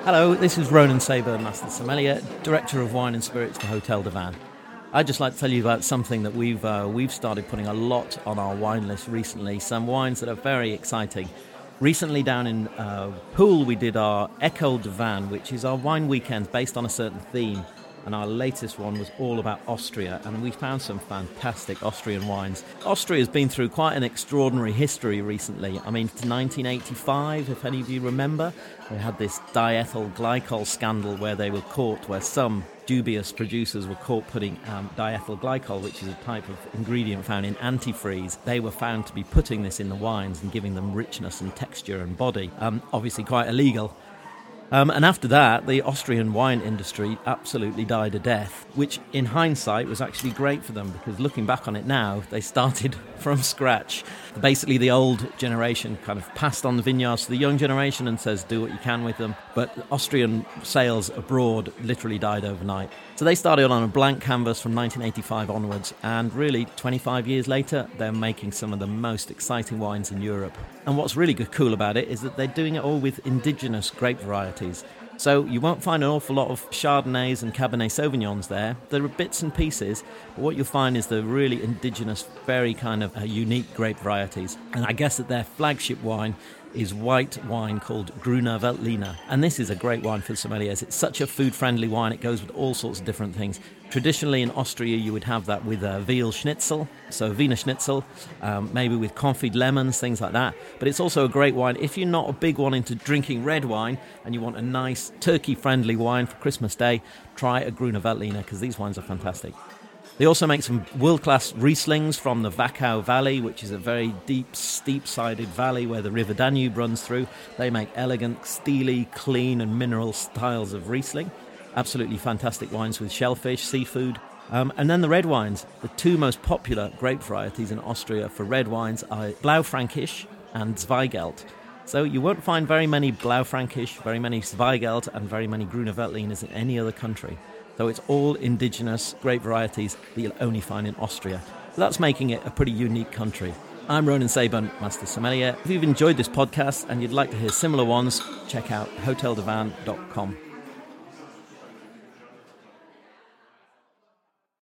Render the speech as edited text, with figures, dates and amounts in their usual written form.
Hello, this is Ronan Saber, Master Sommelier, Director of Wine and Spirits for Hotel du Vin. I'd just like to tell you about something that we've started putting a lot on our wine list recently, some wines that are very exciting. Recently down in Poole we did our École du Vin, which is our wine weekend based on a certain theme. And our latest one was all about Austria, and we found some fantastic Austrian wines. Austria has been through quite an extraordinary history recently. I mean, to 1985, if any of you remember, they had this diethyl glycol scandal where they were caught, where some dubious producers were caught putting diethyl glycol, which is a type of ingredient found in antifreeze. They were found to be putting this in the wines and giving them richness and texture and body. Obviously quite illegal. And after that, the Austrian wine industry absolutely died a death, which in hindsight was actually great for them, because looking back on it now, they started from scratch. Basically, the old generation kind of passed on the vineyards to the young generation and says, do what you can with them. But Austrian sales abroad literally died overnight. So they started on a blank canvas from 1985 onwards, and really 25 years later, they're making some of the most exciting wines in Europe. And what's really cool about it is that they're doing it all with indigenous grape varieties. So you won't find an awful lot of Chardonnays and Cabernet Sauvignons there. There are bits and pieces, but what you'll find is the really indigenous, very kind of unique grape varieties. And I guess that their flagship wine is white wine called Grüner Veltliner. And this is a great wine for sommeliers. It's such a food-friendly wine. It goes with all sorts of different things. Traditionally in Austria, you would have that with veal schnitzel, so Wiener Schnitzel, maybe with confit lemons, things like that. But it's also a great wine if you're not a big one into drinking red wine and you want a nice turkey-friendly wine for Christmas Day, try a Grüner Veltliner, because these wines are fantastic. They also make some world-class Rieslings from the Wachau Valley, which is a very deep, steep-sided valley where the River Danube runs through. They make elegant, steely, clean and mineral styles of Riesling. Absolutely fantastic wines with shellfish, seafood. And then the red wines. The two most popular grape varieties in Austria for red wines are Blaufränkisch and Zweigelt. So you won't find very many Blaufränkisch, very many Zweigelt and very many Grüner Veltliners in any other country. So it's all indigenous grape varieties that you'll only find in Austria. So that's making it a pretty unique country. I'm Ronan Saban, Master Sommelier. If you've enjoyed this podcast and you'd like to hear similar ones, check out hotelduvin.com.